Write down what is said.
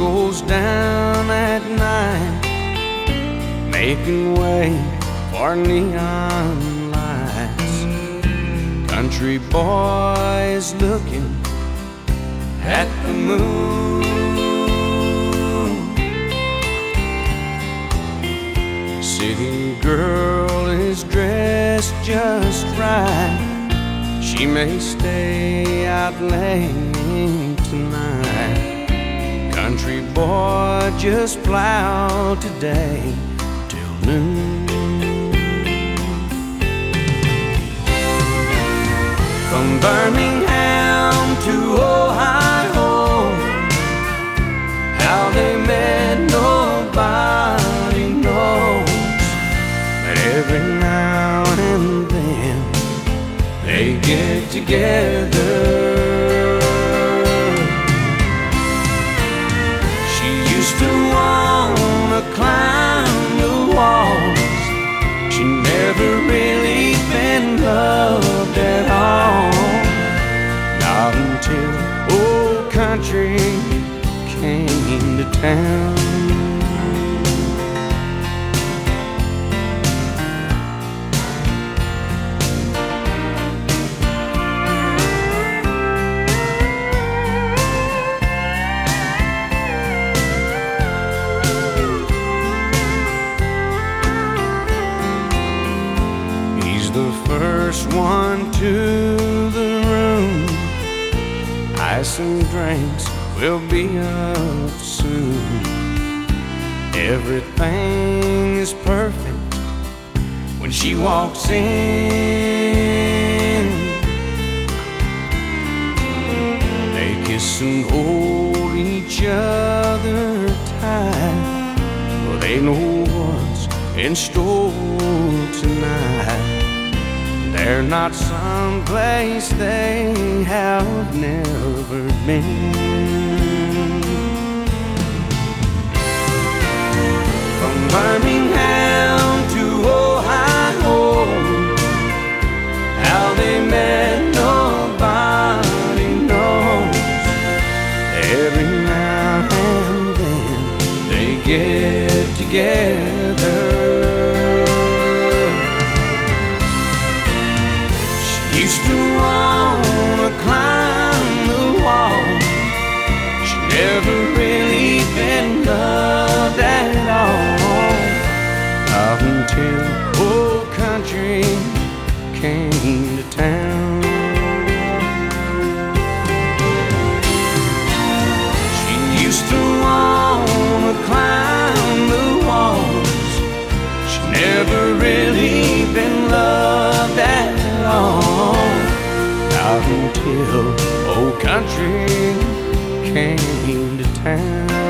goes down at night, making way for neon lights. Country boys looking at the moon. City girl is dressed just right. She may stay out late tonight. Country boy just plowed today till noon. From Birmingham to Ohio, how they met nobody knows. But every now and then they get together. She used to wanna climb the walls. She never really been loved at all. Not until old country came to town. The first one to the room. Ice and drinks will be up soon. Everything is perfect when she walks in. They kiss and hold each other tight. Well, they know what's in store tonight. They're not someplace they have never been. From Birmingham to Ohio, how they met nobody knows. Every now and then they get together. Used to wanna climb the wall. She never really been loved at all. Not until old country came to town. She used to wanna climb the walls. She never really been loved at all. Not until old country came to town.